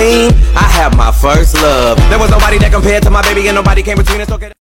I have my first love. There was nobody that compared to my baby, and nobody came between us. Okay.